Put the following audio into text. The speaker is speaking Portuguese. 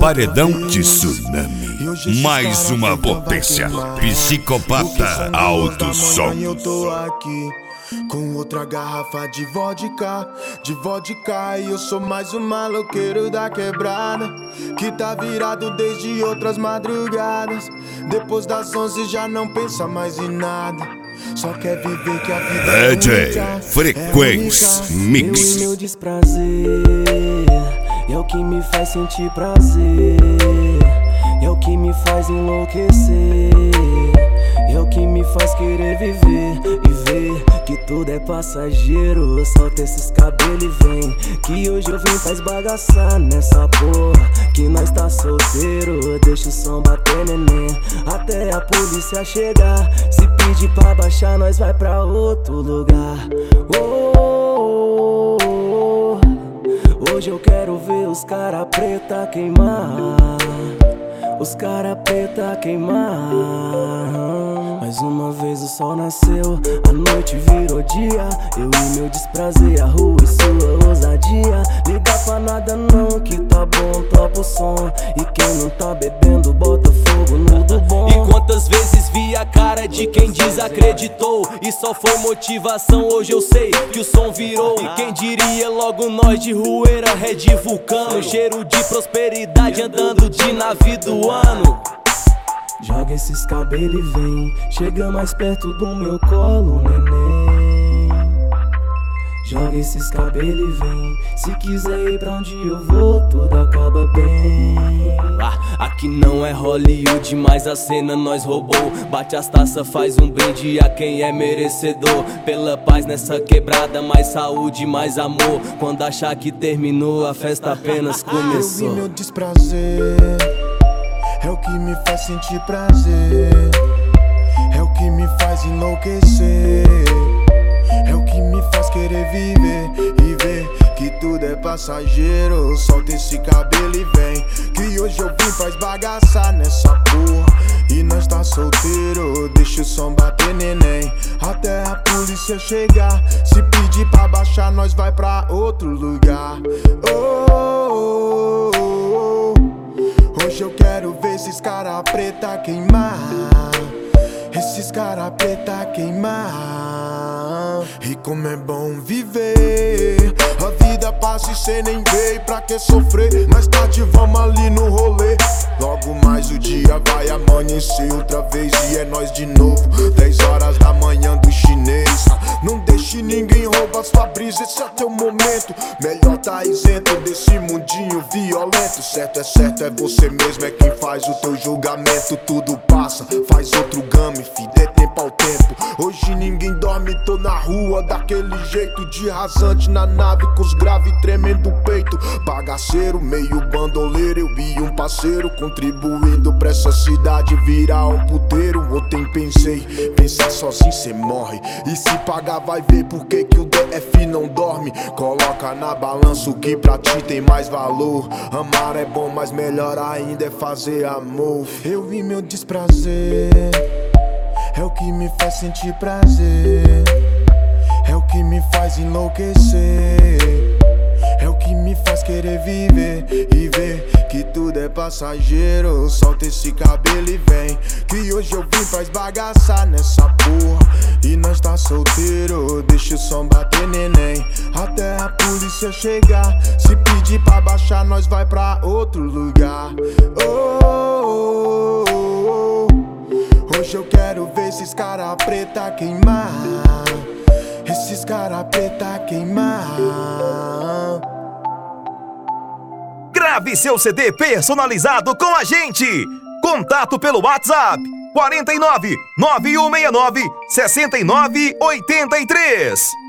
Paredão Tsunami. Mais uma potência. Psicopata Alto Som. Eu tô aqui com outra garrafa de vodka, e eu sou mais um maloqueiro da quebrada, que tá virado desde outras madrugadas. Depois das 11 já não pensa mais em nada, só quer viver que a vida é única. Frequência Mix. Eu e meu desprazer é o que me faz sentir prazer, é o que me faz enlouquecer, é o que me faz querer viver e ver que tudo é passageiro. Solta esses cabelos e vem, que hoje eu vim pra esbagaçar nessa porra, que nós tá solteiro. Deixa o som bater, neném, até a polícia chegar. Se pedir pra baixar, nós vai pra outro lugar. Hoje eu quero ver os cara preta queimar, os cara preta queimar. Mais uma vez o sol nasceu, a noite virou dia. Eu e meu desprazer, a rua e sua ousadia. Liga pra nada não, que tá bom, topa o som. E quem não tá bebendo, bota fogo no do bom. E quantas vezes vi a cara de quem desacreditou, e só foi motivação, hoje eu sei que o som virou. E quem diria logo nós de Rueira, Red Vulcano, cheiro de prosperidade andando de navio do ano. Joga esses cabelos e vem, chega mais perto do meu colo, neném. Joga esses cabelos e vem, se quiser ir pra onde eu vou, tudo acaba bem. Aqui não é Hollywood, mas a cena nós roubou. Bate as taças, faz um brinde a quem é merecedor. Pela paz nessa quebrada, mais saúde, mais amor. Quando achar que terminou, a festa apenas começou. Eu vi meu desprazer, é o que me faz sentir prazer, é o que me faz enlouquecer, é o que me faz querer viver e ver que tudo é passageiro. Solta esse cabelo e vem, que hoje eu vim pra esbagaçar nessa porra, e nós tá solteiro. Deixa o som bater, neném, até a polícia chegar. Se pedir pra baixar, nós vai pra outro lugar. Hoje eu quero ver esses cara preta queimar, esses cara preta queimar. E como é bom viver, a vida passa e cê nem vê. Pra que sofrer? Mais tarde vamos ali no rolê. Logo mais o dia vai amanhecer outra vez e é nós de novo. 10 horas da manhã do chinês. Não deixe ninguém roubar sua brisa, esse é teu momento. Melhor tá isento desse mundinho violento. Certo, é você mesmo, é quem faz o teu julgamento. Tudo passa, faz outro game, fi, dê tempo ao tempo. Hoje ninguém dorme, tô na rua daquele jeito, de rasante na nave com os graves tremendo o peito. Bagaceiro, meio bandoleiro, eu e um parceiro, contribuindo pra essa cidade virar um puteiro. Ontem pensei, pensar sozinho cê morre, e se pagar vai ver por que o DF não dorme. Coloca na balança o que pra ti tem mais valor. Amar é bom, mas melhor ainda é fazer amor. Eu e meu desprazer, é o que me faz sentir prazer, é o que me faz enlouquecer, é o que me faz querer viver e ver que tudo é passageiro. Solta esse cabelo e vem, que hoje eu vim pra esbagaçar nessa porra, e nós tá solteiro. Deixa o som bater, neném, até a polícia chegar. Se pedir pra baixar, nós vai pra outro lugar. Hoje eu quero ver esses cara preta queimar, esses cara preta queimar. Grave seu CD personalizado com a gente. Contato pelo WhatsApp 49 9169 6983.